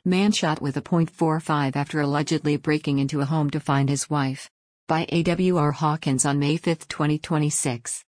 Man shot with a .45 after allegedly breaking into a home to find his wife. By A.W.R. Hawkins on May 5, 2026.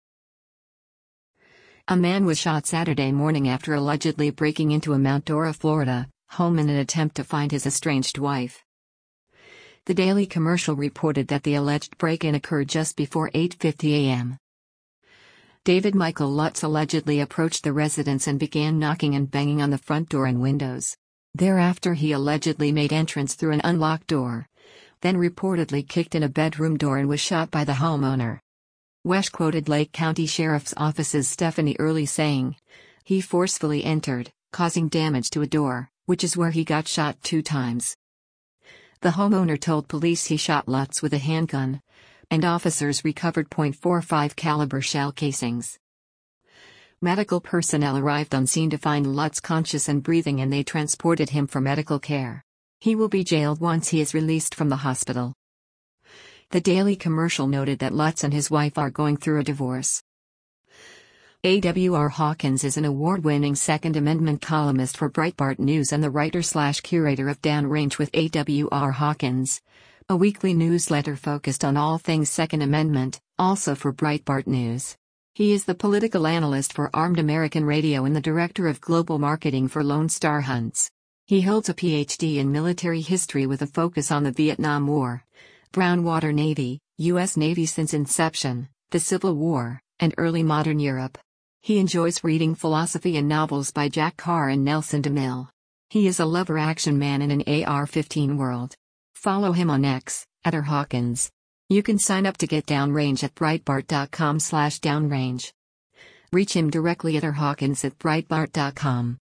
A man was shot Saturday morning after allegedly breaking into a Mount Dora, Florida, home in an attempt to find his estranged wife. The Daily Commercial reported that the alleged break-in occurred just before 8:50 a.m. David Michael Lutz allegedly approached the residence and began knocking and banging on the front door and windows. Thereafter he allegedly made entrance through an unlocked door, then reportedly kicked in a bedroom door and was shot by the homeowner. Wesh quoted Lake County Sheriff's Office's Stephanie Early saying, "He forcefully entered, causing damage to a door, which is where he got shot 2 times." The homeowner told police he shot Lutz with a handgun, and officers recovered .45 caliber shell casings. Medical personnel arrived on scene to find Lutz conscious and breathing, and they transported him for medical care. He will be jailed once he is released from the hospital. The Daily Commercial noted that Lutz and his wife are going through a divorce. A.W.R. Hawkins is an award-winning Second Amendment columnist for Breitbart News and the writer/curator of Downrange with A.W.R. Hawkins, a weekly newsletter focused on all things Second Amendment, also for Breitbart News. He is the political analyst for Armed American Radio and the director of global marketing for Lone Star Hunts. He holds a Ph.D. in military history with a focus on the Vietnam War, Brown Water Navy, U.S. Navy since inception, the Civil War, and early modern Europe. He enjoys reading philosophy and novels by Jack Carr and Nelson DeMille. He is a lover action man in an AR-15 world. Follow him on X, @Hawkins. You can sign up to get Downrange at Breitbart.com/downrange. Reach him directly at Hawkins@Breitbart.com.